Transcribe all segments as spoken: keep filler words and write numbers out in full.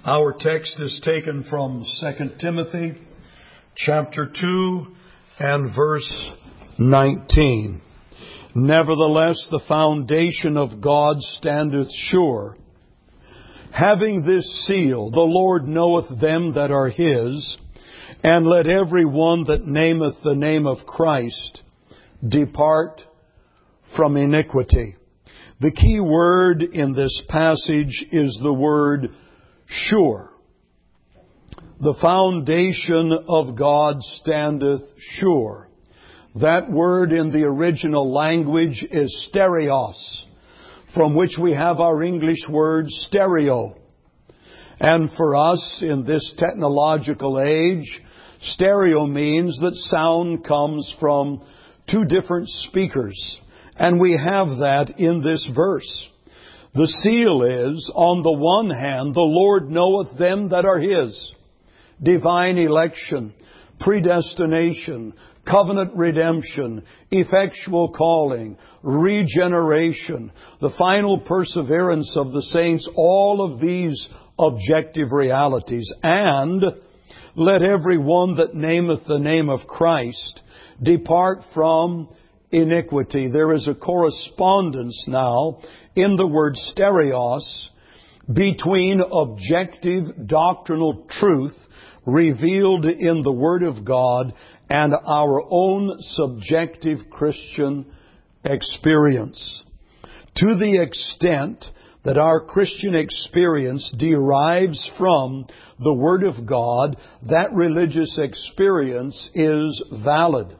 Our text is taken from Second Timothy chapter two and verse nineteen. Nevertheless, the foundation of God standeth sure, having this seal, the Lord knoweth them that are His, and let every one that nameth the name of Christ depart from iniquity. The key word in this passage is the word sure. The foundation of God standeth sure. That word in the original language is stereos, from which we have our English word stereo. And for us in this technological age, stereo means that sound comes from two different speakers. And we have that in this verse. The seal is, on the one hand, the Lord knoweth them that are His. Divine election, predestination, covenant redemption, effectual calling, regeneration, the final perseverance of the saints, all of these objective realities. And let every one that nameth the name of Christ depart from iniquity. There is a correspondence now in the word stereos between objective doctrinal truth revealed in the Word of God and our own subjective Christian experience. To the extent that our Christian experience derives from the Word of God, that religious experience is valid.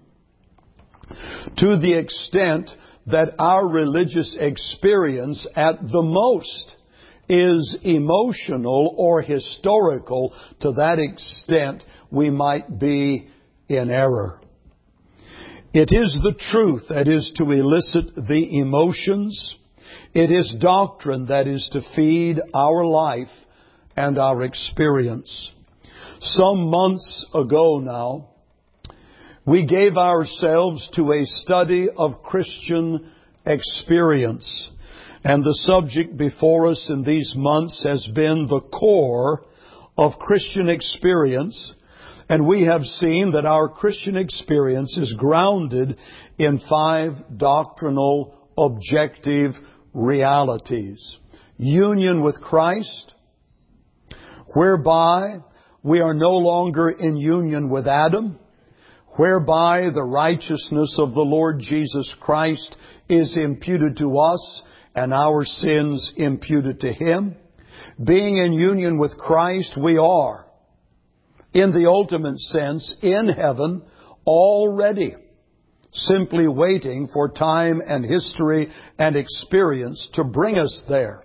To the extent that our religious experience at the most is emotional or historical, to that extent we might be in error. It is the truth that is to elicit the emotions. It is doctrine that is to feed our life and our experience. Some months ago now, we gave ourselves to a study of Christian experience. And the subject before us in these months has been the core of Christian experience. And we have seen that our Christian experience is grounded in five doctrinal objective realities. Union with Christ, whereby we are no longer in union with Adam, whereby the righteousness of the Lord Jesus Christ is imputed to us and our sins imputed to Him. Being in union with Christ, we are, in the ultimate sense, in heaven already, simply waiting for time and history and experience to bring us there.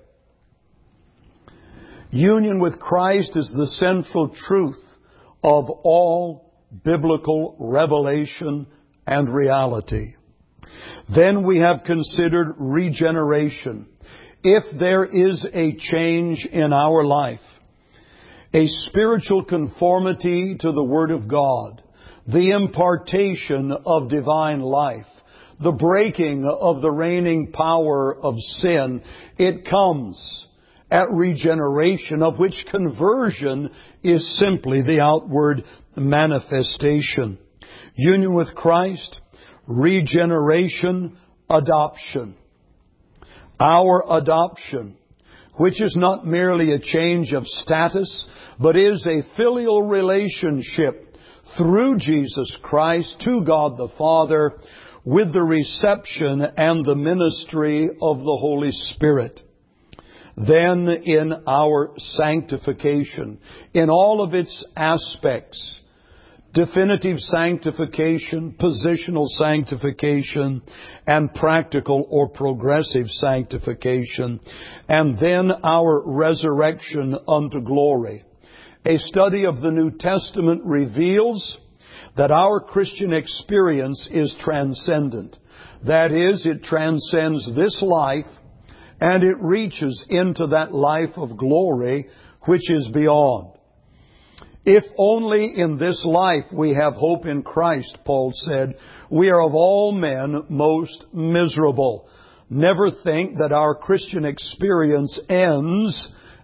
Union with Christ is the central truth of all biblical revelation and reality. Then we have considered regeneration. If there is a change in our life, a spiritual conformity to the Word of God, the impartation of divine life, the breaking of the reigning power of sin, it comes at regeneration, of which conversion is simply the outward manifestation. Union with Christ, regeneration, adoption. Our adoption, which is not merely a change of status, but is a filial relationship through Jesus Christ to God the Father with the reception and the ministry of the Holy Spirit. Then in our sanctification, in all of its aspects, definitive sanctification, positional sanctification, and practical or progressive sanctification, and then our resurrection unto glory. A study of the New Testament reveals that our Christian experience is transcendent. That is, it transcends this life and it reaches into that life of glory which is beyond. If only in this life we have hope in Christ, Paul said, we are of all men most miserable. Never think that our Christian experience ends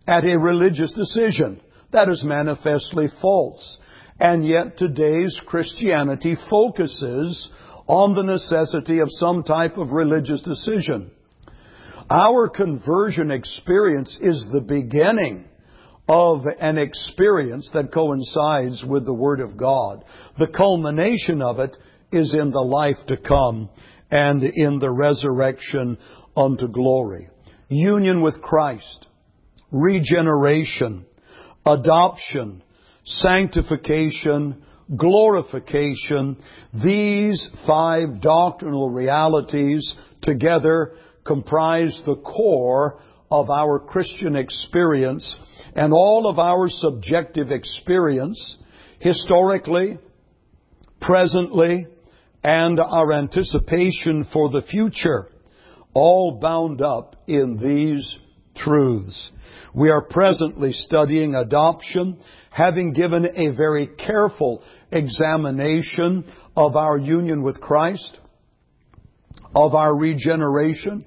at a religious decision. That is manifestly false. And yet today's Christianity focuses on the necessity of some type of religious decision. Our conversion experience is the beginning of an experience that coincides with the Word of God. The culmination of it is in the life to come and in the resurrection unto glory. Union with Christ, regeneration, adoption, sanctification, glorification. These five doctrinal realities together comprise the core of our Christian experience, and all of our subjective experience, historically, presently, and our anticipation for the future, all bound up in these truths. We are presently studying adoption, having given a very careful examination of our union with Christ, of our regeneration.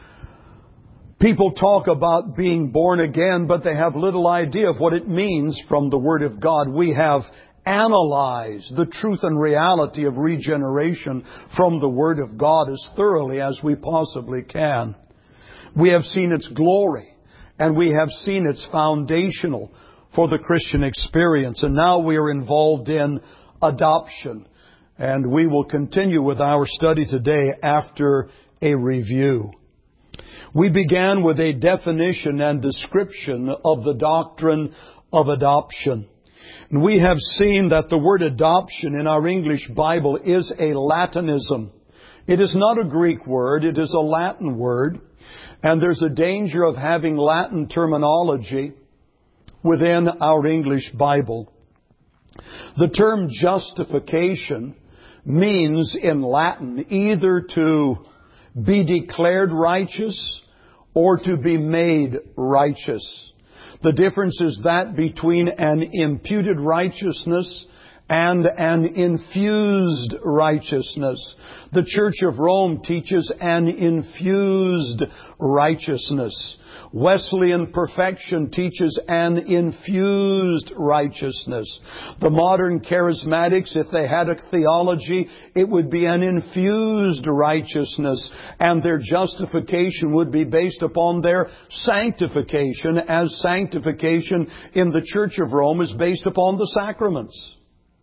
People talk about being born again, but they have little idea of what it means from the Word of God. We have analyzed the truth and reality of regeneration from the Word of God as thoroughly as we possibly can. We have seen its glory, and we have seen its foundational for the Christian experience. And now we are involved in adoption. And we will continue with our study today after a review. We began with a definition and description of the doctrine of adoption. And we have seen that the word adoption in our English Bible is a Latinism. It is not a Greek word, it is a Latin word. And there's a danger of having Latin terminology within our English Bible. The term justification means in Latin either to be declared righteous or to be made righteous. The difference is that between an imputed righteousness and an infused righteousness. The Church of Rome teaches an infused righteousness. Wesleyan perfection teaches an infused righteousness. The modern charismatics, if they had a theology, it would be an infused righteousness, and their justification would be based upon their sanctification, as sanctification in the Church of Rome is based upon the sacraments.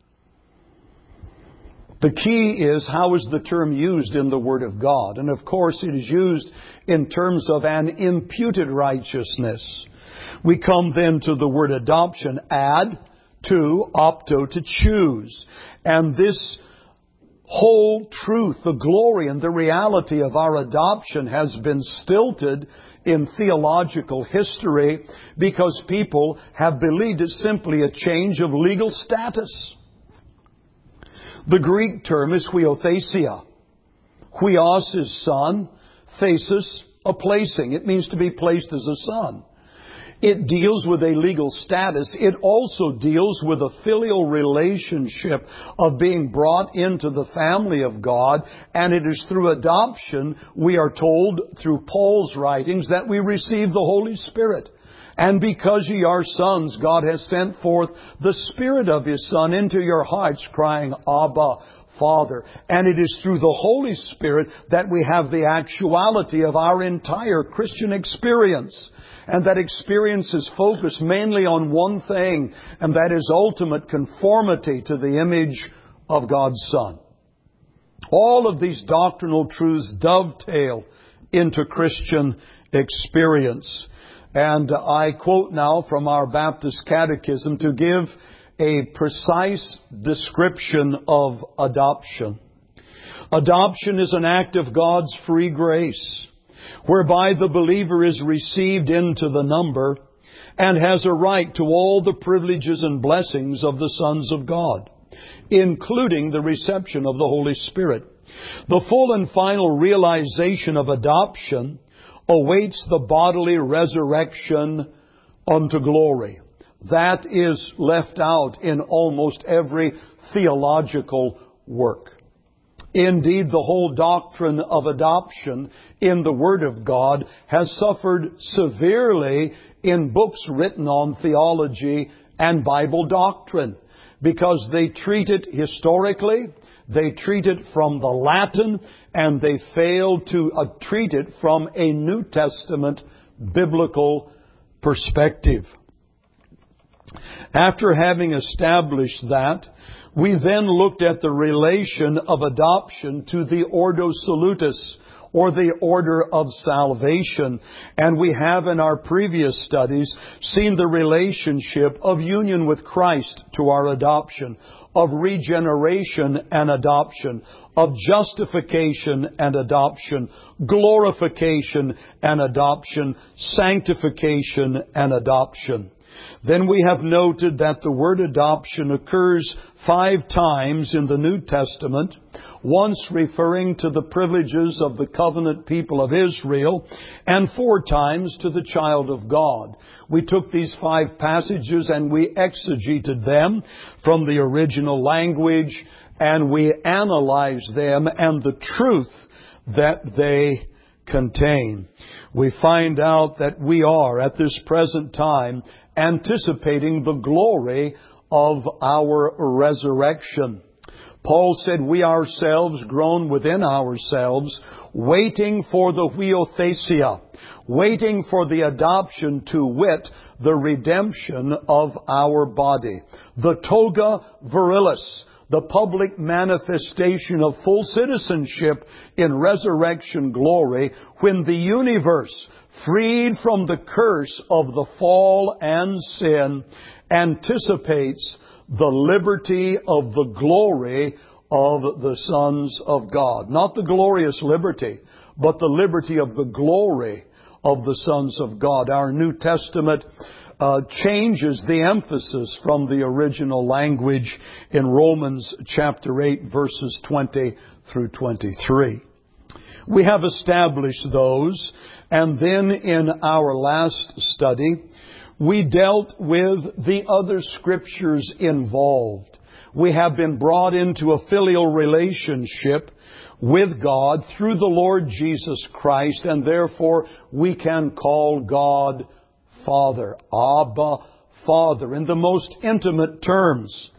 The key is, how is the term used in the Word of God? And of course it is used in terms of an imputed righteousness. We come then to the word adoption, ad, to, opto, to choose. And this whole truth, the glory and the reality of our adoption has been stilted in theological history because people have believed it's simply a change of legal status. The Greek term is huiothesia. Huios is son, thesis, a placing. It means to be placed as a son. It deals with a legal status. It also deals with a filial relationship of being brought into the family of God. And it is through adoption, we are told through Paul's writings, that we receive the Holy Spirit. And because ye are sons, God has sent forth the Spirit of His Son into your hearts, crying, Abba, Father. And it is through the Holy Spirit that we have the actuality of our entire Christian experience. And that experience is focused mainly on one thing, and that is ultimate conformity to the image of God's Son. All of these doctrinal truths dovetail into Christian experience. And I quote now from our Baptist Catechism to give a precise description of adoption. Adoption is an act of God's free grace, whereby the believer is received into the number and has a right to all the privileges and blessings of the sons of God, including the reception of the Holy Spirit. The full and final realization of adoption awaits the bodily resurrection unto glory. That is left out in almost every theological work. Indeed, the whole doctrine of adoption in the Word of God has suffered severely in books written on theology and Bible doctrine, because they treat it historically, they treat it from the Latin, and they fail to uh, treat it from a New Testament biblical perspective. After having established that, we then looked at the relation of adoption to the Ordo Salutis, or the order of salvation. And we have in our previous studies seen the relationship of union with Christ to our adoption, of regeneration and adoption, of justification and adoption, glorification and adoption, sanctification and adoption. Then we have noted that the word adoption occurs five times in the New Testament, once referring to the privileges of the covenant people of Israel, and four times to the child of God. We took these five passages and we exegeted them from the original language, and we analyzed them and the truth that they contain. We find out that we are, at this present time, anticipating the glory of our resurrection. Paul said, we ourselves groan within ourselves, waiting for the huiothesia, waiting for the adoption, to wit, the redemption of our body. The toga virilis, the public manifestation of full citizenship in resurrection glory, when the universe, freed from the curse of the fall and sin, anticipates the liberty of the glory of the sons of God. Not the glorious liberty, but the liberty of the glory of the sons of God. Our New Testament uh, changes the emphasis from the original language in Romans chapter eight, verses twenty through twenty-three. We have established those, and then in our last study, we dealt with the other scriptures involved. We have been brought into a filial relationship with God through the Lord Jesus Christ, and therefore we can call God Father. Abba, Father, in the most intimate terms.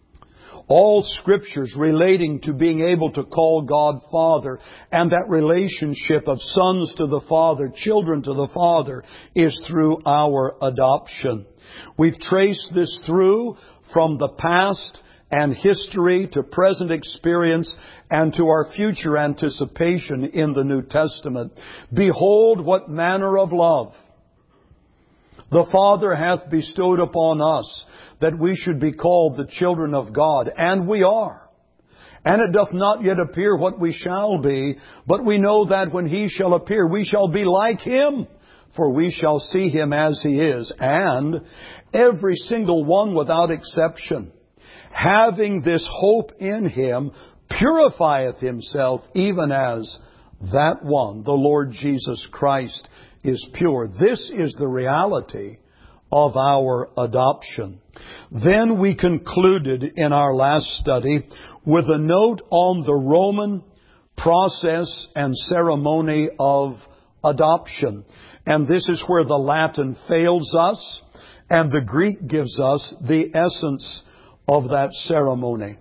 All scriptures relating to being able to call God Father, and that relationship of sons to the Father, children to the Father, is through our adoption. We've traced this through from the past and history to present experience and to our future anticipation in the New Testament. Behold, what manner of love the Father hath bestowed upon us, that we should be called the children of God. And we are. And it doth not yet appear what we shall be, but we know that when He shall appear, we shall be like Him, for we shall see Him as He is. And every single one without exception, having this hope in Him, purifieth himself, even as that one, the Lord Jesus Christ, is pure. This is the reality of our adoption. Then we concluded in our last study with a note on the Roman process and ceremony of adoption. And this is where the Latin fails us, and the Greek gives us the essence of that ceremony.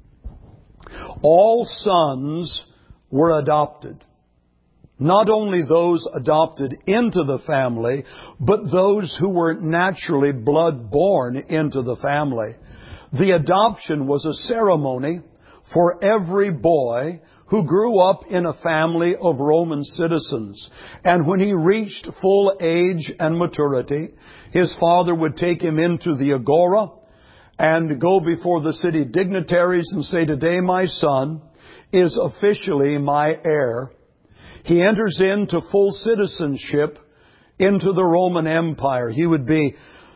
All sons were adopted. Not only those adopted into the family, but those who were naturally blood-born into the family. The adoption was a ceremony for every boy who grew up in a family of Roman citizens. And when he reached full age and maturity, his father would take him into the agora and go before the city dignitaries and say, "Today my son is officially my heir." He enters into full citizenship into the Roman Empire. He would be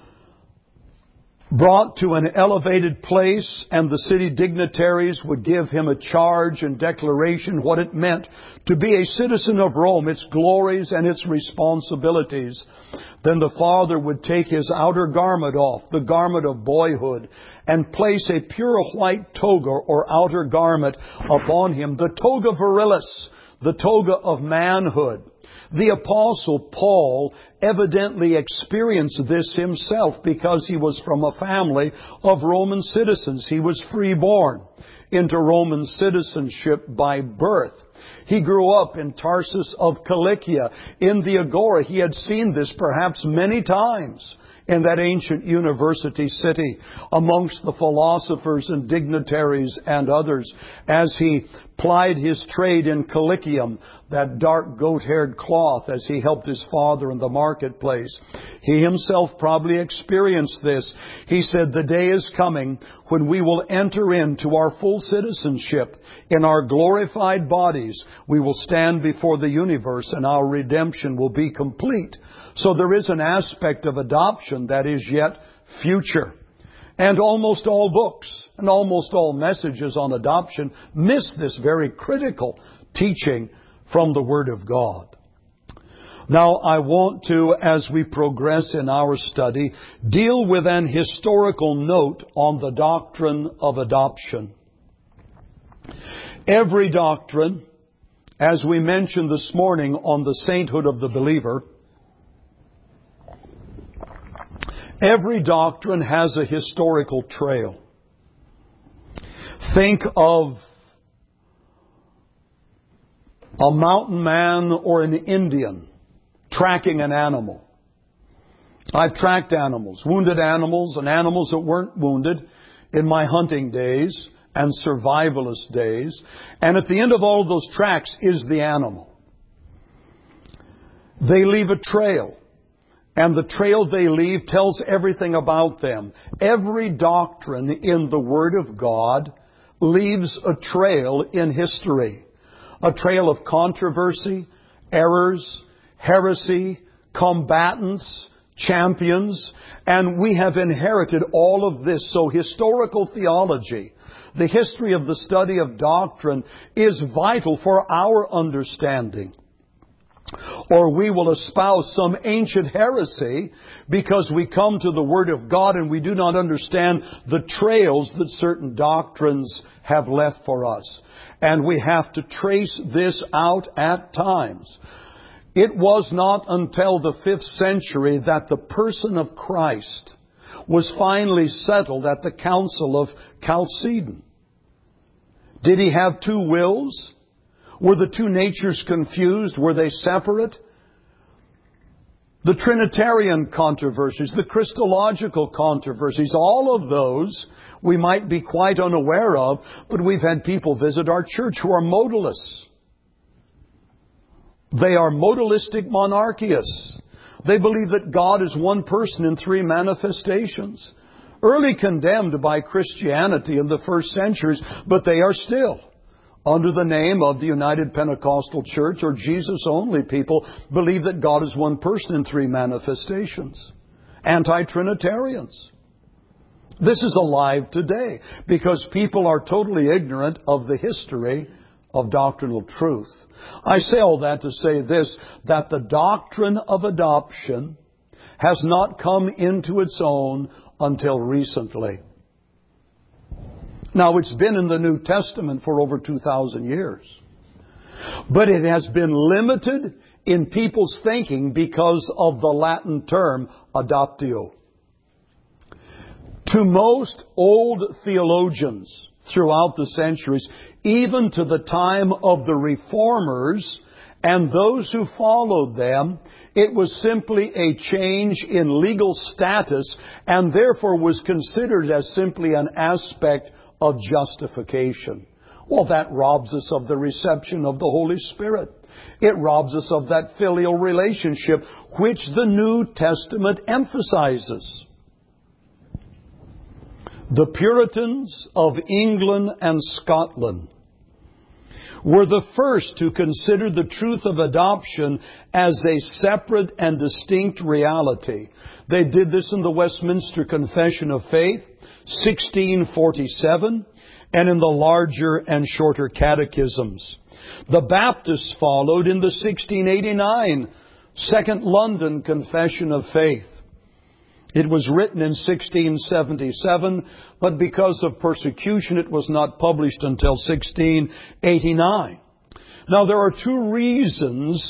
brought to an elevated place, and the city dignitaries would give him a charge and declaration what it meant to be a citizen of Rome, its glories and its responsibilities. Then the father would take his outer garment off, the garment of boyhood, and place a pure white toga or outer garment upon him, the toga virilis, the toga of manhood. The Apostle Paul evidently experienced this himself because he was from a family of Roman citizens. He was freeborn into Roman citizenship by birth. He grew up in Tarsus of Cilicia, in the Agora. He had seen this perhaps many times in that ancient university city amongst the philosophers and dignitaries and others as he plied his trade in Cilicium, that dark goat-haired cloth, as he helped his father in the marketplace. He himself probably experienced this. He said, "The day is coming when we will enter into our full citizenship. In our glorified bodies, we will stand before the universe and our redemption will be complete." So there is an aspect of adoption that is yet future. And almost all books and almost all messages on adoption miss this very critical teaching from the Word of God. Now, I want to, as we progress in our study, deal with an historical note on the doctrine of adoption. Every doctrine, as we mentioned this morning on the sainthood of the believer, every doctrine has a historical trail. Think of a mountain man or an Indian tracking an animal. I've tracked animals, wounded animals and animals that weren't wounded in my hunting days and survivalist days. And at the end of all of those tracks is the animal. They leave a trail. And the trail they leave tells everything about them. Every doctrine in the Word of God leaves a trail in history. A trail of controversy, errors, heresy, combatants, champions. And we have inherited all of this. So historical theology, the history of the study of doctrine, is vital for our understanding. Or we will espouse some ancient heresy because we come to the Word of God and we do not understand the trails that certain doctrines have left for us. And we have to trace this out at times. It was not until the fifth century that the person of Christ was finally settled at the Council of Chalcedon. Did he have two wills? Were the two natures confused? Were they separate? The Trinitarian controversies, the Christological controversies, all of those we might be quite unaware of, but we've had people visit our church who are modalists. They are modalistic monarchists. They believe that God is one person in three manifestations. Early condemned by Christianity in the first centuries, but they are still under the name of the United Pentecostal Church or Jesus-only people, believe that God is one person in three manifestations. Anti-Trinitarians. This is alive today because people are totally ignorant of the history of doctrinal truth. I say all that to say this, that the doctrine of adoption has not come into its own until recently. Now, it's been in the New Testament for over two thousand years. But it has been limited in people's thinking because of the Latin term adoptio. To most old theologians throughout the centuries, even to the time of the Reformers and those who followed them, it was simply a change in legal status and therefore was considered as simply an aspect of justification. Well, that robs us of the reception of the Holy Spirit. It robs us of that filial relationship which the New Testament emphasizes. The Puritans of England and Scotland were the first to consider the truth of adoption as a separate and distinct reality. They did this in the Westminster Confession of Faith, sixteen forty-seven, and in the larger and shorter catechisms. The Baptists followed in the sixteen eighty-nine Second London Confession of Faith. It was written in sixteen seventy-seven, but because of persecution it was not published until sixteen eighty-nine. Now there are two reasons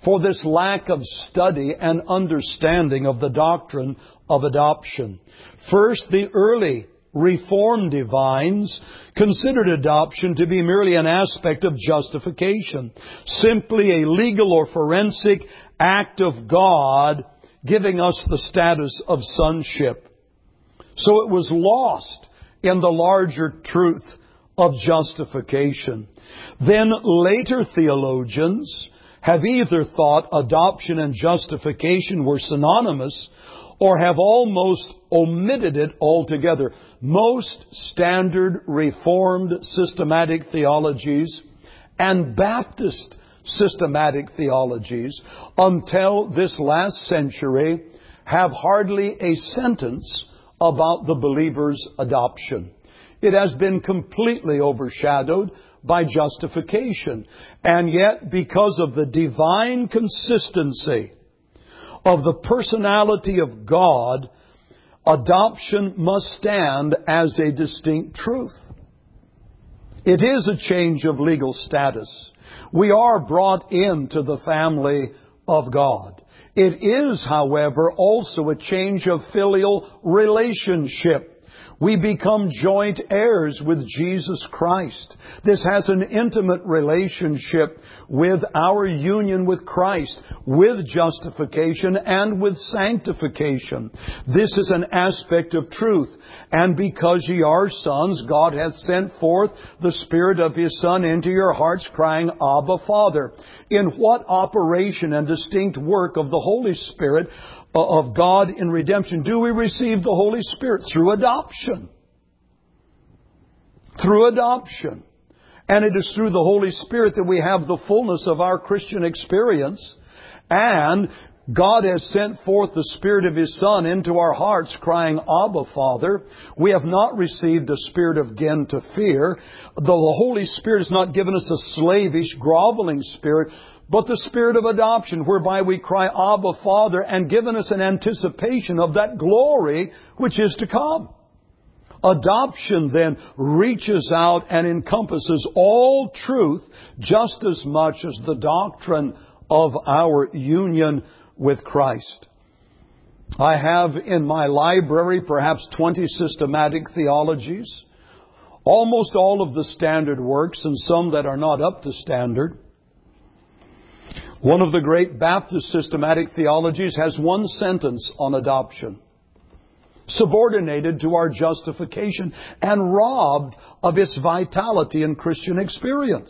for this lack of study and understanding of the doctrine of adoption. First, the early Reformed divines considered adoption to be merely an aspect of justification, simply a legal or forensic act of God giving us the status of sonship. So it was lost in the larger truth of justification. Then later theologians have either thought adoption and justification were synonymous or have almost omitted it altogether. Most standard Reformed systematic theologies and Baptist systematic theologies until this last century have hardly a sentence about the believer's adoption. It has been completely overshadowed by justification. And yet, because of the divine consistency of the personality of God, adoption must stand as a distinct truth. It is a change of legal status. We are brought into the family of God. It is, however, also a change of filial relationship. We become joint heirs with Jesus Christ. This has an intimate relationship with our union with Christ, with justification and with sanctification. This is an aspect of truth. And because ye are sons, God hath sent forth the Spirit of His Son into your hearts, crying, Abba, Father. In what operation and distinct work of the Holy Spirit of God in redemption do we receive the Holy Spirit? Through adoption. Through adoption. And it is through the Holy Spirit that we have the fullness of our Christian experience. And God has sent forth the Spirit of His Son into our hearts, crying, Abba, Father. We have not received a spirit of again to fear. The Holy Spirit has not given us a slavish, groveling spirit, but the Spirit of adoption, whereby we cry, Abba, Father, and given us an anticipation of that glory which is to come. Adoption then reaches out and encompasses all truth just as much as the doctrine of our union with Christ. I have in my library perhaps twenty systematic theologies, almost all of the standard works and some that are not up to standard. One of the great Baptist systematic theologies has one sentence on adoption, subordinated to our justification and robbed of its vitality in Christian experience.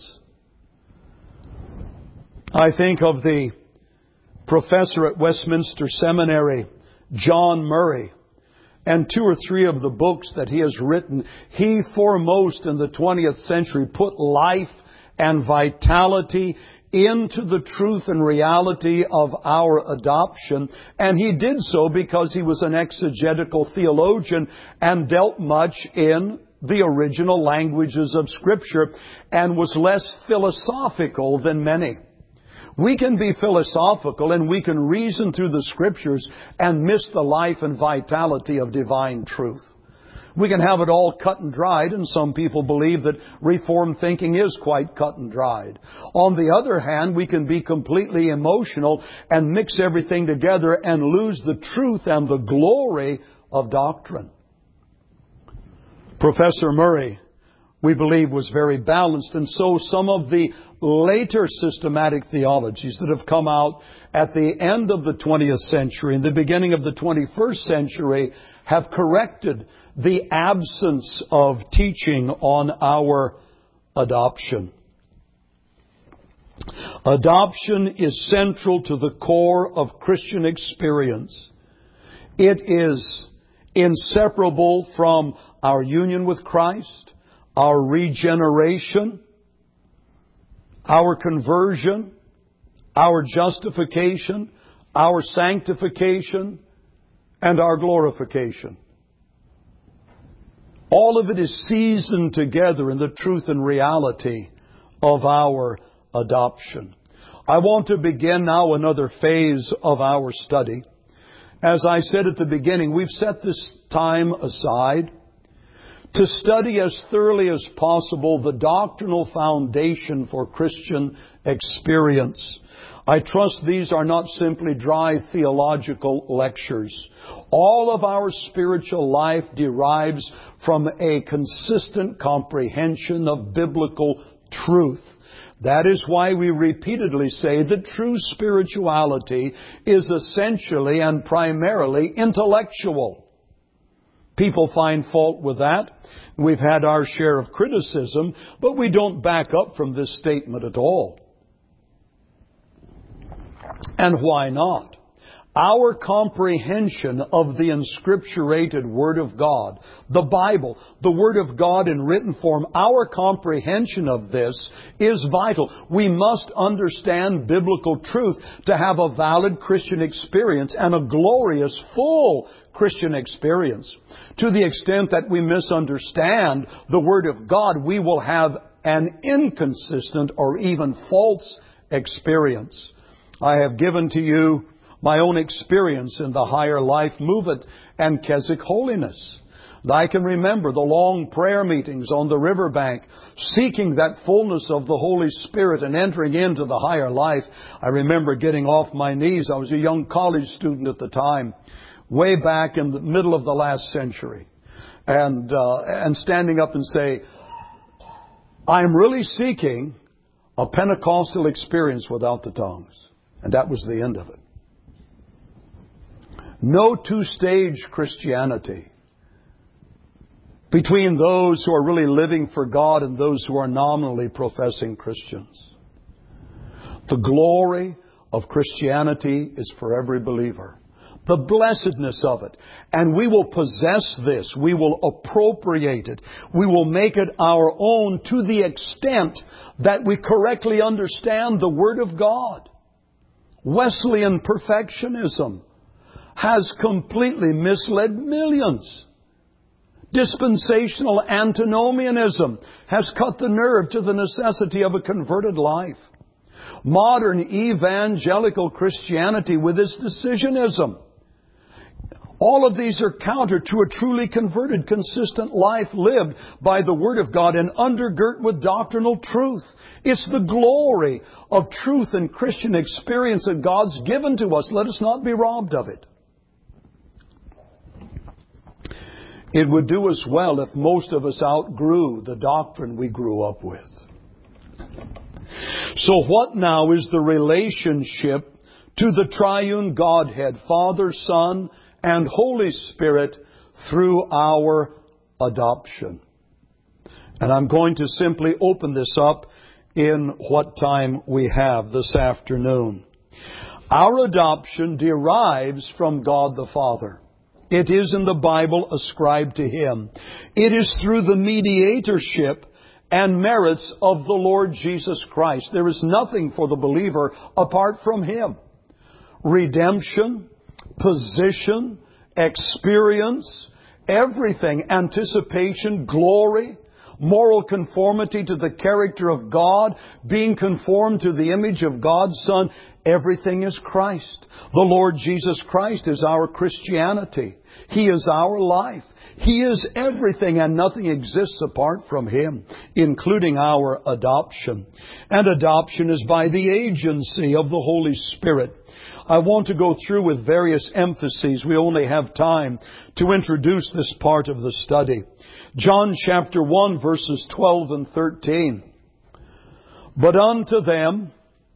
I think of the professor at Westminster Seminary, John Murray, and two or three of the books that he has written. He foremost in the twentieth century put life and vitality into the truth and reality of our adoption. And he did so because he was an exegetical theologian and dealt much in the original languages of Scripture and was less philosophical than many. We can be philosophical and we can reason through the Scriptures and miss the life and vitality of divine truth. We can have it all cut and dried, and some people believe that Reformed thinking is quite cut and dried. On the other hand, we can be completely emotional and mix everything together and lose the truth and the glory of doctrine. Professor Murray, we believe, was very balanced, and so some of the later systematic theologies that have come out at the end of the twentieth century and the beginning of the twenty-first century have corrected the absence of teaching on our adoption. Adoption is central to the core of Christian experience. It is inseparable from our union with Christ, our regeneration, our conversion, our justification, our sanctification, and our glorification. All of it is seasoned together in the truth and reality of our adoption. I want to begin now another phase of our study. As I said at the beginning, we've set this time aside to study as thoroughly as possible the doctrinal foundation for Christian experience. I trust these are not simply dry theological lectures. All of our spiritual life derives from a consistent comprehension of biblical truth. That is why we repeatedly say that true spirituality is essentially and primarily intellectual. People find fault with that. We've had our share of criticism, but we don't back up from this statement at all. And why not? Our comprehension of the inscripturated Word of God, the Bible, the Word of God in written form, our comprehension of this is vital. We must understand biblical truth to have a valid Christian experience and a glorious, full Christian experience. To the extent that we misunderstand the Word of God, we will have an inconsistent or even false experience. I have given to you my own experience in the Higher Life Movement and Keswick Holiness. And I can remember the long prayer meetings on the riverbank, seeking that fullness of the Holy Spirit and entering into the higher life. I remember getting off my knees. I was a young college student at the time, way back in the middle of the last century, and uh, and standing up and say, I'm really seeking a Pentecostal experience without the tongues. And that was the end of it. No two-stage Christianity between those who are really living for God and those who are nominally professing Christians. The glory of Christianity is for every believer. The blessedness of it. And we will possess this. We will appropriate it. We will make it our own to the extent that we correctly understand the Word of God. Wesleyan perfectionism has completely misled millions. Dispensational antinomianism has cut the nerve to the necessity of a converted life. Modern evangelical Christianity with its decisionism. All of these are counter to a truly converted, consistent life lived by the Word of God and undergirt with doctrinal truth. It's the glory of truth and Christian experience that God's given to us. Let us not be robbed of it. It would do us well if most of us outgrew the doctrine we grew up with. So what now is the relationship to the triune Godhead, Father, Son, and Holy Spirit through our adoption? And I'm going to simply open this up in what time we have this afternoon. Our adoption derives from God the Father. It is in the Bible ascribed to Him. It is through the mediatorship and merits of the Lord Jesus Christ. There is nothing for the believer apart from Him. Redemption, position, experience, everything, anticipation, glory, moral conformity to the character of God, being conformed to the image of God's Son, everything is Christ. The Lord Jesus Christ is our Christianity. He is our life. He is everything, and nothing exists apart from Him, including our adoption. And adoption is by the agency of the Holy Spirit. I want to go through with various emphases. We only have time to introduce this part of the study. John chapter one, verses twelve and thirteen. But unto them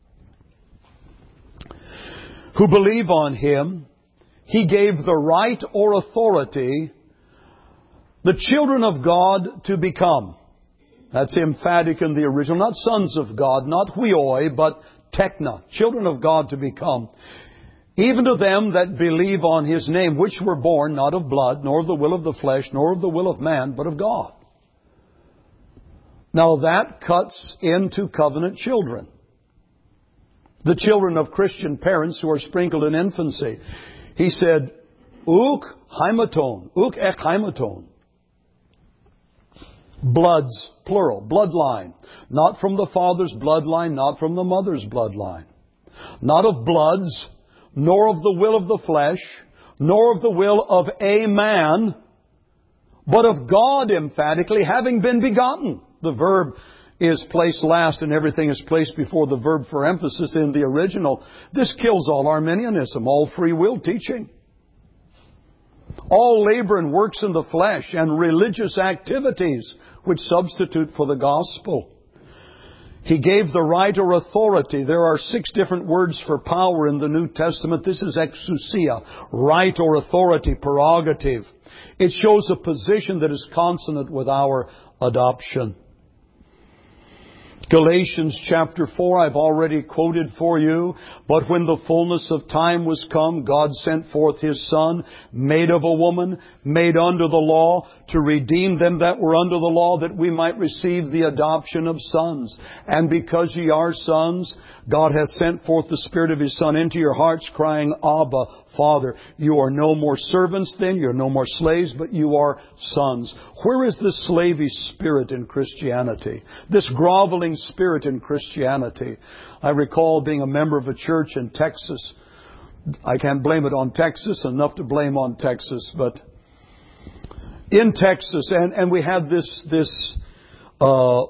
who believe on Him, He gave the right or authority, the children of God to become. That's emphatic in the original. Not sons of God, not huioi, but tekna, children of God to become. Even to them that believe on His name, which were born not of blood, nor of the will of the flesh, nor of the will of man, but of God. Now that cuts into covenant children. The children of Christian parents who are sprinkled in infancy. He said, Uk haimaton, uk ek haimaton. Bloods, plural, bloodline. Not from the father's bloodline, not from the mother's bloodline. Not of bloods, nor of the will of the flesh, nor of the will of a man, but of God emphatically, having been begotten. The verb is placed last and everything is placed before the verb for emphasis in the original, this kills all Arminianism, all free will teaching. All labor and works in the flesh and religious activities which substitute for the gospel. He gave the right or authority. There are six different words for power in the New Testament. This is exousia, right or authority, prerogative. It shows a position that is consonant with our adoption. Galatians chapter four, I've already quoted for you. But when the fullness of time was come, God sent forth His Son, made of a woman, made under the law, to redeem them that were under the law, that we might receive the adoption of sons. And because ye are sons, God hath sent forth the Spirit of His Son into your hearts, crying, Abba, Father. You are no more servants then, you're no more slaves, but you are sons. Where is this slavish spirit in Christianity? This groveling spirit in Christianity. I recall being a member of a church in Texas. I can't blame it on Texas, enough to blame on Texas, but in Texas, and, and we had this, this uh,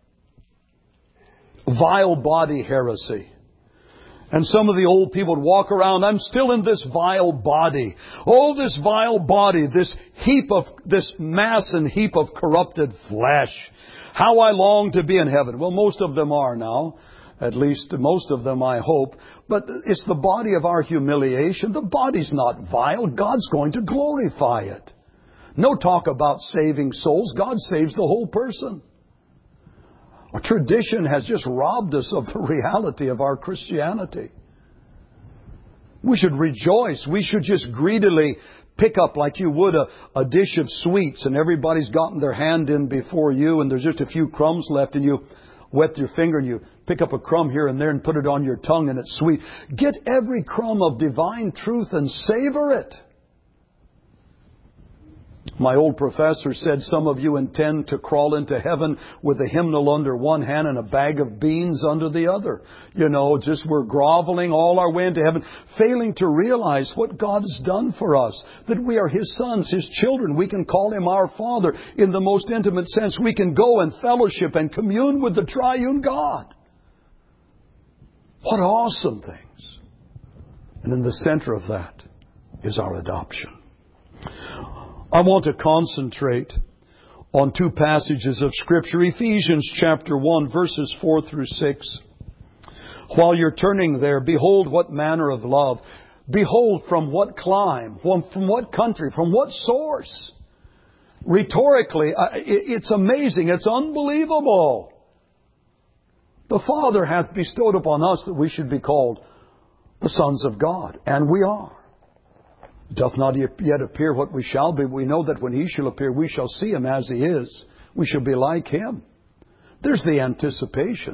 vile body heresy. And some of the old people would walk around, I'm still in this vile body. Oh, this vile body, this heap of, this mass and heap of corrupted flesh. How I long to be in heaven. Well, most of them are now. At least most of them, I hope. But it's the body of our humiliation. The body's not vile. God's going to glorify it. No talk about saving souls. God saves the whole person. Our tradition has just robbed us of the reality of our Christianity. We should rejoice. We should just greedily pick up like you would a, a dish of sweets, and everybody's gotten their hand in before you, and there's just a few crumbs left, and you wet your finger and you pick up a crumb here and there and put it on your tongue, and it's sweet. Get every crumb of divine truth and savor it. My old professor said some of you intend to crawl into heaven with a hymnal under one hand and a bag of beans under the other. You know, just we're groveling all our way into heaven, failing to realize what God has done for us. That we are His sons, His children. We can call Him our Father in the most intimate sense. We can go and fellowship and commune with the triune God. What awesome things. And in the center of that is our adoption. I want to concentrate on two passages of Scripture. Ephesians chapter one, verses four through six. While you're turning there, behold what manner of love. Behold from what clime, from, from what country, from what source. Rhetorically, it's amazing, it's unbelievable. The Father hath bestowed upon us that we should be called the sons of God, and we are. It doth not yet appear what we shall be. We know that when He shall appear, we shall see Him as He is. We shall be like Him. There's the anticipation.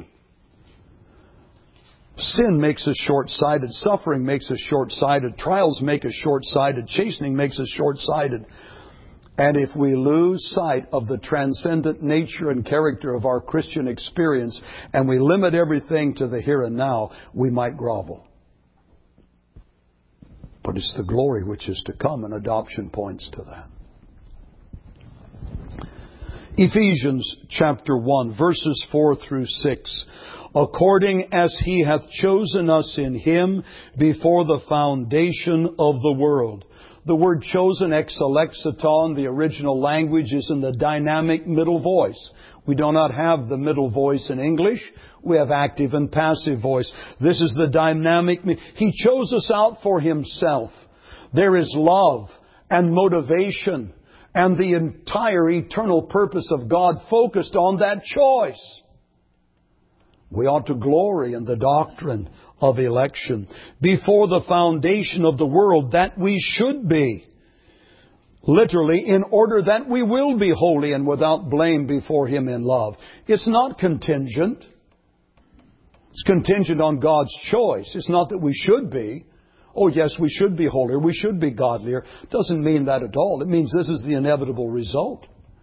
Sin makes us short-sighted. Suffering makes us short-sighted. Trials make us short-sighted. Chastening makes us short-sighted. And if we lose sight of the transcendent nature and character of our Christian experience, and we limit everything to the here and now, we might grovel. But it's the glory which is to come, and adoption points to that. Ephesians chapter one, verses four through six. According as He hath chosen us in Him before the foundation of the world. The word chosen, exelexiton, the original language, is in the dynamic middle voice. We do not have the middle voice in English. We have active and passive voice. This is the dynamic. He chose us out for Himself. There is love and motivation and the entire eternal purpose of God focused on that choice. We ought to glory in the doctrine of election. Before the foundation of the world, that we should be. Literally, in order that we will be holy and without blame before Him in love. It's not contingent. It's contingent on God's choice. It's not that we should be. Oh, yes, we should be holier. We should be godlier. Doesn't mean that at all. It means this is the inevitable result.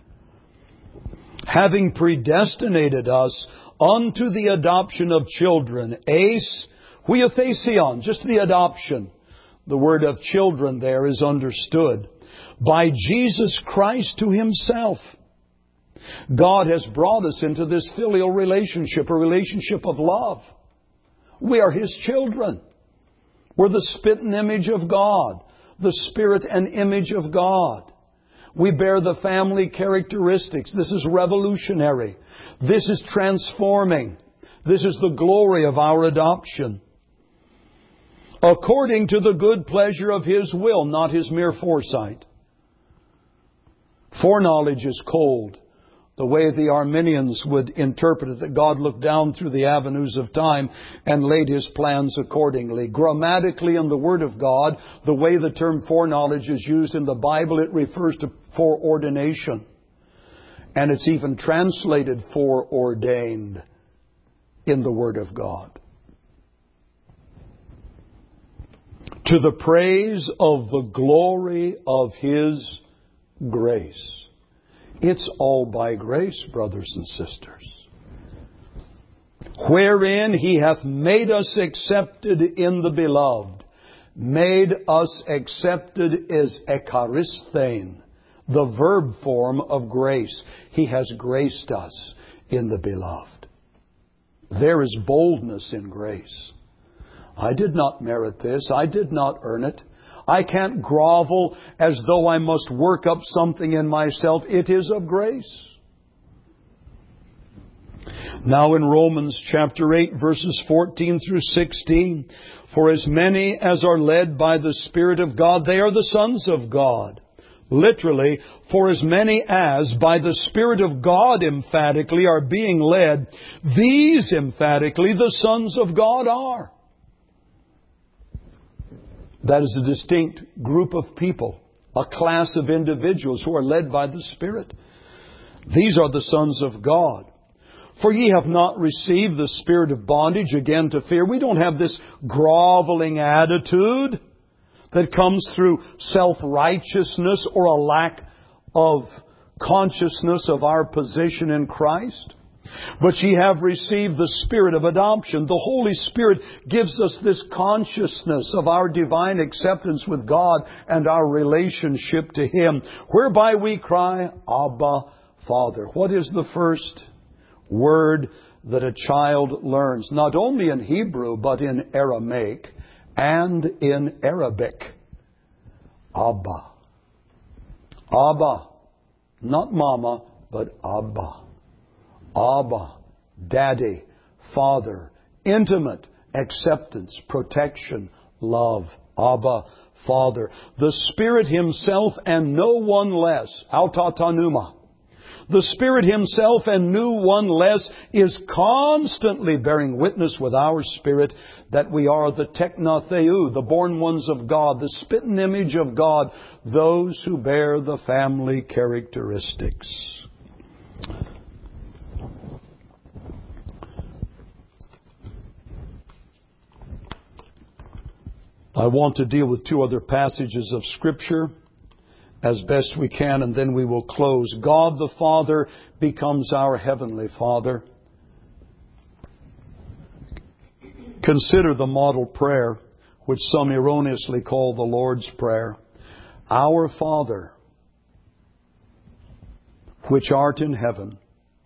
Having predestinated us unto the adoption of children. Ace, huiothesion, just the adoption. The word of children there is understood. By Jesus Christ to Himself. God has brought us into this filial relationship, a relationship of love. We are His children. We're the spit and image of God, the spirit and image of God. We bear the family characteristics. This is revolutionary. This is transforming. This is the glory of our adoption. According to the good pleasure of His will, not His mere foresight. Foreknowledge is cold. The way the Arminians would interpret it, that God looked down through the avenues of time and laid His plans accordingly. Grammatically in the Word of God, the way the term foreknowledge is used in the Bible, it refers to foreordination. And it's even translated foreordained in the Word of God. To the praise of the glory of His grace. It's all by grace, brothers and sisters. Wherein He hath made us accepted in the Beloved. Made us accepted is ekaristhein, the verb form of grace. He has graced us in the Beloved. There is boldness in grace. I did not merit this. I did not earn it. I can't grovel as though I must work up something in myself. It is of grace. Now in Romans chapter eight, verses fourteen through sixteen, for as many as are led by the Spirit of God, they are the sons of God. Literally, for as many as by the Spirit of God emphatically are being led, these emphatically the sons of God are. That is a distinct group of people, a class of individuals who are led by the Spirit. These are the sons of God. For ye have not received the spirit of bondage again to fear. We don't have this groveling attitude that comes through self-righteousness or a lack of consciousness of our position in Christ. But ye have received the Spirit of adoption. The Holy Spirit gives us this consciousness of our divine acceptance with God and our relationship to Him, whereby we cry, Abba, Father. What is the first word that a child learns? Not only in Hebrew, but in Aramaic and in Arabic. Abba. Abba. Not Mama, but Abba. Abba, Daddy, Father, intimate acceptance, protection, love. Abba, Father. The Spirit Himself and no one less. Autatanuma. The Spirit Himself and no one less is constantly bearing witness with our spirit that we are the teknotheu, the born ones of God, the spit and image of God, those who bear the family characteristics. I want to deal with two other passages of Scripture as best we can, and then we will close. God the Father becomes our Heavenly Father. Consider the model prayer, which some erroneously call the Lord's Prayer. Our Father, which art in heaven,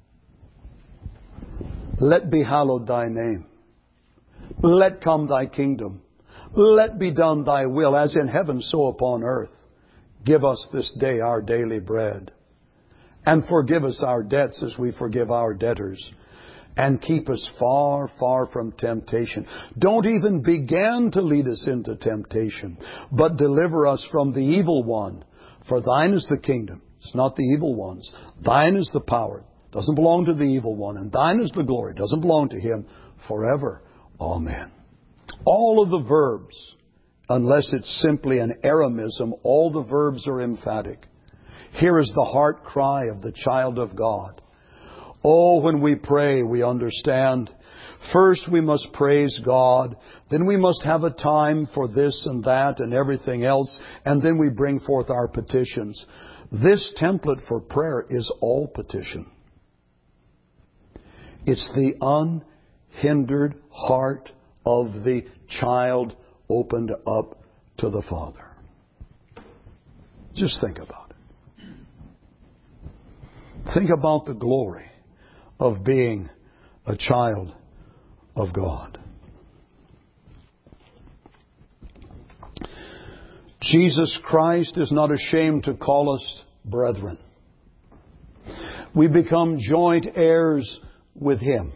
let be hallowed Thy name. Let come Thy kingdom. Let be done Thy will, as in heaven, so upon earth. Give us this day our daily bread. And forgive us our debts as we forgive our debtors. And keep us far, far from temptation. Don't even begin to lead us into temptation, but deliver us from the evil one. For Thine is the kingdom. It's not the evil one's. Thine is the power. It doesn't belong to the evil one. And Thine is the glory. It doesn't belong to him forever. Amen. All of the verbs, unless it's simply an Aramism, all the verbs are emphatic. Here is the heart cry of the child of God. Oh, when we pray, we understand. First, we must praise God. Then we must have a time for this and that and everything else. And then we bring forth our petitions. This template for prayer is all petition. It's the unhindered heart of the child opened up to the Father. Just think about it. Think about the glory of being a child of God. Jesus Christ is not ashamed to call us brethren. We become joint heirs with Him.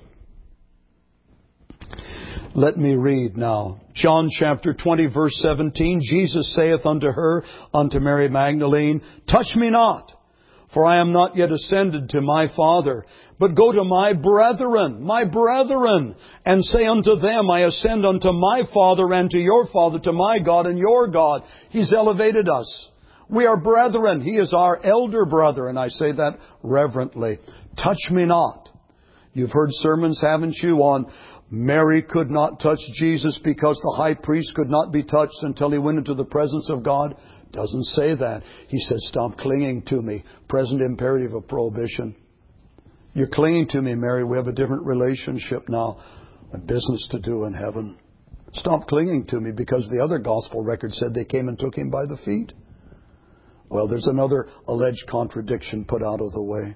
Let me read now. John chapter twenty, verse seventeen. Jesus saith unto her, unto Mary Magdalene, Touch me not, for I am not yet ascended to my Father, but go to my brethren, my brethren, and say unto them, I ascend unto my Father and to your Father, to my God and your God. He's elevated us. We are brethren. He is our elder brother, and I say that reverently. Touch me not. You've heard sermons, haven't you, on Mary could not touch Jesus because the high priest could not be touched until he went into the presence of God. Doesn't say that. He said, stop clinging to me. Present imperative of prohibition. You're clinging to me, Mary. We have a different relationship now. A business to do in heaven. Stop clinging to me, because the other gospel record said they came and took Him by the feet. Well, there's another alleged contradiction put out of the way.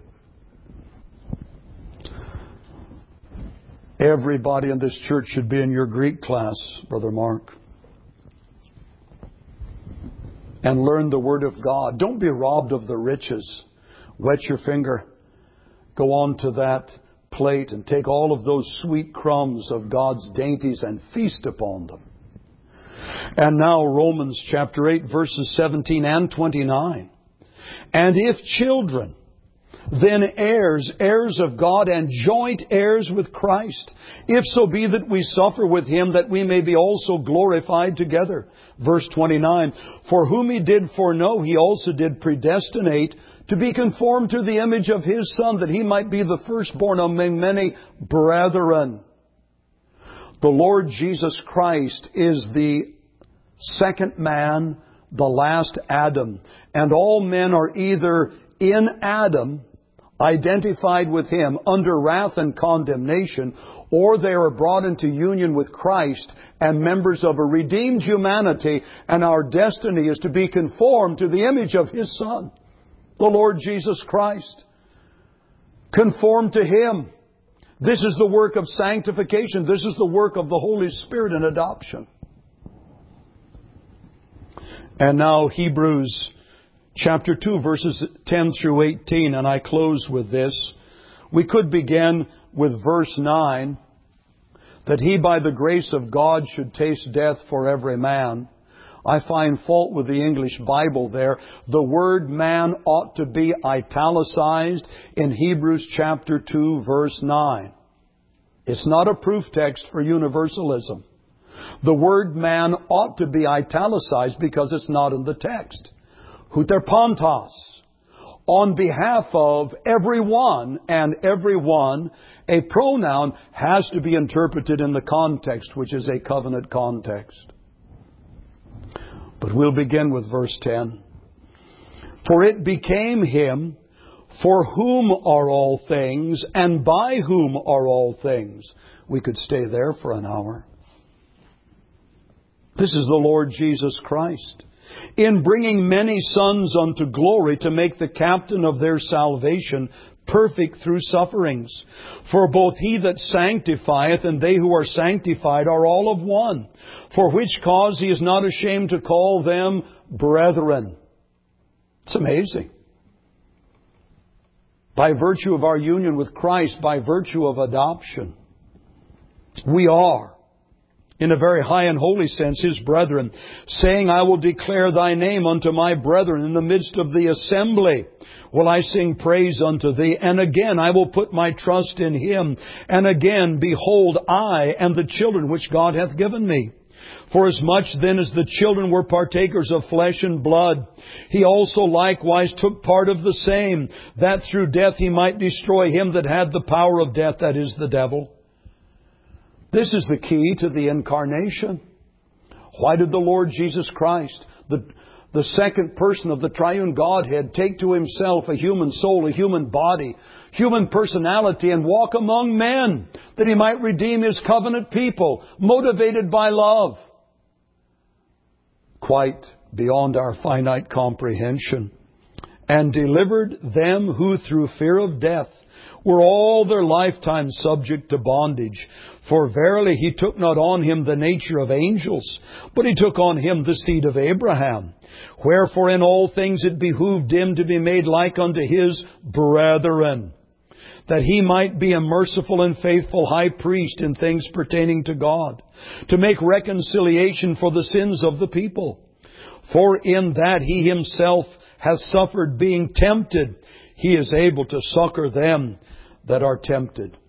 Everybody in this church should be in your Greek class, Brother Mark. And learn the Word of God. Don't be robbed of the riches. Wet your finger. Go on to that plate and take all of those sweet crumbs of God's dainties and feast upon them. And now Romans chapter eight, verses seventeen and twenty-nine. And if children, then heirs, heirs of God, and joint heirs with Christ, if so be that we suffer with Him, that we may be also glorified together. Verse twenty-nine, for whom He did foreknow, He also did predestinate to be conformed to the image of His Son, that He might be the firstborn among many brethren. The Lord Jesus Christ is the second man, the last Adam. And all men are either in Adam, identified with Him under wrath and condemnation, or they are brought into union with Christ and members of a redeemed humanity, and our destiny is to be conformed to the image of His Son, the Lord Jesus Christ. Conform to Him. This is the work of sanctification. This is the work of the Holy Spirit in adoption. And now Hebrews chapter two, verses ten through eighteen, and I close with this. We could begin with verse nine, that He by the grace of God should taste death for every man. I find fault with the English Bible there. The word man ought to be italicized in Hebrews chapter two, verse nine. It's not a proof text for universalism. The word man ought to be italicized because it's not in the text. Huterpantos. On behalf of everyone and everyone, a pronoun has to be interpreted in the context, which is a covenant context. But we'll begin with verse ten. For it became Him for whom are all things, and by whom are all things. We could stay there for an hour. This is the Lord Jesus Christ, in bringing many sons unto glory, to make the captain of their salvation perfect through sufferings. For both He that sanctifieth and they who are sanctified are all of one. For which cause He is not ashamed to call them brethren. It's amazing. By virtue of our union with Christ, by virtue of adoption, we are, in a very high and holy sense, His brethren, saying, I will declare Thy name unto my brethren. In the midst of the assembly will I sing praise unto Thee. And again I will put my trust in Him. And again, behold, I and the children which God hath given me. For as much then as the children were partakers of flesh and blood, He also likewise took part of the same, that through death He might destroy him that had the power of death, that is, the devil. This is the key to the incarnation. Why did the Lord Jesus Christ, the, the second person of the triune Godhead, take to Himself a human soul, a human body, human personality, and walk among men, that He might redeem His covenant people, motivated by love? Quite beyond our finite comprehension. and delivered them who through fear of death were all their lifetime subject to bondage. For verily He took not on Him the nature of angels, but He took on Him the seed of Abraham. Wherefore in all things it behooved Him to be made like unto His brethren, that He might be a merciful and faithful high priest in things pertaining to God, to make reconciliation for the sins of the people. For in that He Himself has suffered being tempted, He is able to succor them that are tempted.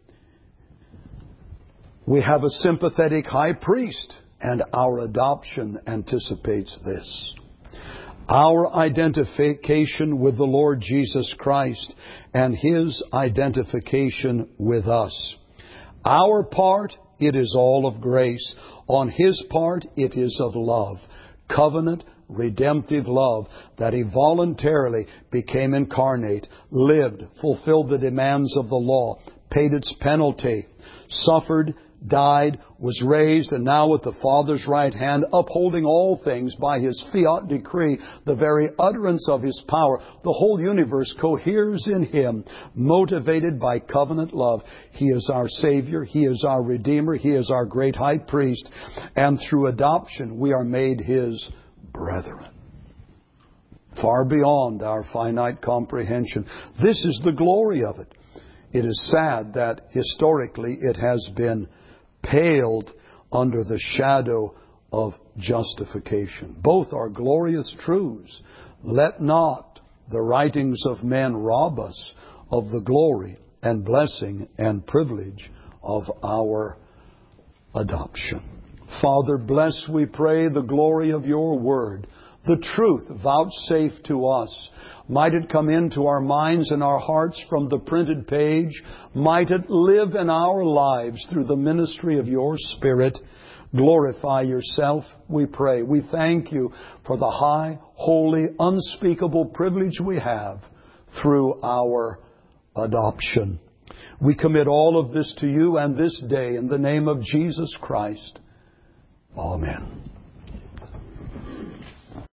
We have a sympathetic high priest, and our adoption anticipates this. Our identification with the Lord Jesus Christ and His identification with us. Our part, it is all of grace. On His part, it is of love. Covenant, redemptive love, that He voluntarily became incarnate, lived, fulfilled the demands of the law, paid its penalty, suffered, died, was raised, and now with the Father's right hand, upholding all things by His fiat decree, the very utterance of His power. The whole universe coheres in Him, motivated by covenant love. He is our Savior. He is our Redeemer. He is our great high priest. And through adoption, we are made His brethren. Far beyond our finite comprehension. This is the glory of it. It is sad that historically it has been paled under the shadow of justification. Both are glorious truths. Let not the writings of men rob us of the glory and blessing and privilege of our adoption. Father, bless, we pray, the glory of Your Word, the truth vouchsafed to us. Might it come into our minds and our hearts from the printed page. Might it live in our lives through the ministry of Your Spirit. Glorify Yourself, we pray. We thank You for the high, holy, unspeakable privilege we have through our adoption. We commit all of this to You and this day in the name of Jesus Christ. Amen.